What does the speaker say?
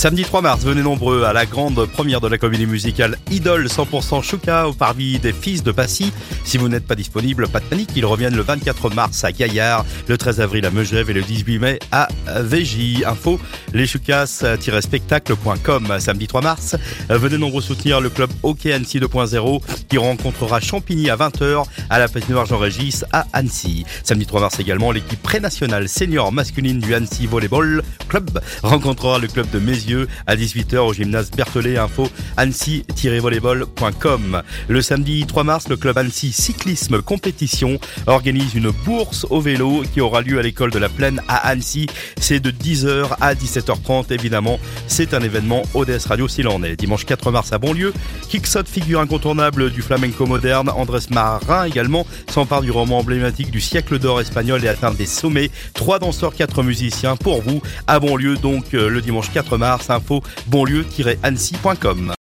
Samedi 3 mars, venez nombreux à la grande première de la comédie musicale Idole 100% Chouka au parvis des Fils de Passy. Si vous n'êtes pas disponible, pas de panique, ils reviennent le 24 mars à Gaillard, le 13 avril à Megève et le 18 mai à Végy. Info, leschoucas-spectacle.com. Samedi 3 mars, venez nombreux soutenir le club Hockey Annecy 2.0 qui rencontrera Champigny à 20h à la patinoire Jean-Régis à Annecy. Samedi 3 mars également, l'équipe pré-nationale senior masculine du Annecy Volleyball Club rencontrera le club de Mézieux à 18h au gymnase Berthollet. Info, annecy-volleyball.com. Le samedi 3 mars, le club Annecy Cyclisme Compétition organise une bourse au vélo qui aura lieu à l'école de la Plaine à Annecy. C'est de 10h à 17h30. Évidemment, c'est un événement ODS Radio s'il en est. Dimanche 4 mars à Bonlieu, Kixot, figure incontournable du flamenco moderne, Andrés Marin également, s'empare du roman emblématique du siècle d'or espagnol et atteint des sommets. 3 danseurs, 4 musiciens pour vous à Bonlieu, donc le dimanche 4 mars. Info, bonlieu-annecy.com.